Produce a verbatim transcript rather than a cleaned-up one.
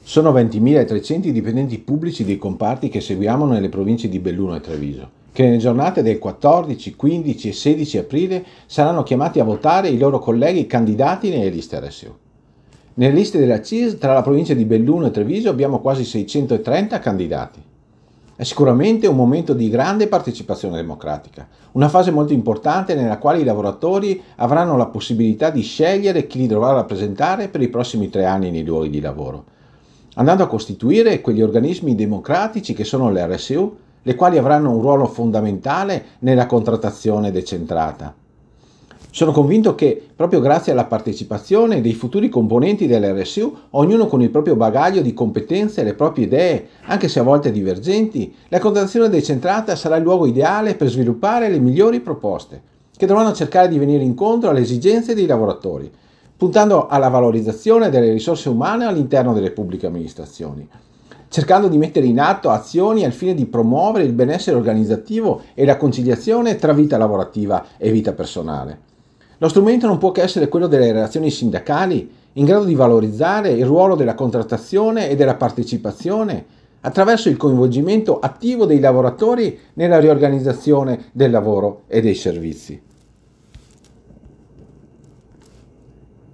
Sono ventimilatrecento i dipendenti pubblici dei comparti che seguiamo nelle province di Belluno e Treviso, che nelle giornate del quattordici, quindici e sedici aprile saranno chiamati a votare i loro colleghi candidati nelle liste R S U. Nelle liste della C I S tra la provincia di Belluno e Treviso abbiamo quasi seicentotrenta candidati. È sicuramente un momento di grande partecipazione democratica, una fase molto importante nella quale i lavoratori avranno la possibilità di scegliere chi li dovrà rappresentare per i prossimi tre anni nei luoghi di lavoro, andando a costituire quegli organismi democratici che sono le R S U, le quali avranno un ruolo fondamentale nella contrattazione decentrata. Sono convinto che, proprio grazie alla partecipazione dei futuri componenti delle R S U, ognuno con il proprio bagaglio di competenze e le proprie idee, anche se a volte divergenti, la contrattazione decentrata sarà il luogo ideale per sviluppare le migliori proposte, che dovranno cercare di venire incontro alle esigenze dei lavoratori, puntando alla valorizzazione delle risorse umane all'interno delle pubbliche amministrazioni, cercando di mettere in atto azioni al fine di promuovere il benessere organizzativo e la conciliazione tra vita lavorativa e vita personale. Lo strumento non può che essere quello delle relazioni sindacali, in grado di valorizzare il ruolo della contrattazione e della partecipazione attraverso il coinvolgimento attivo dei lavoratori nella riorganizzazione del lavoro e dei servizi.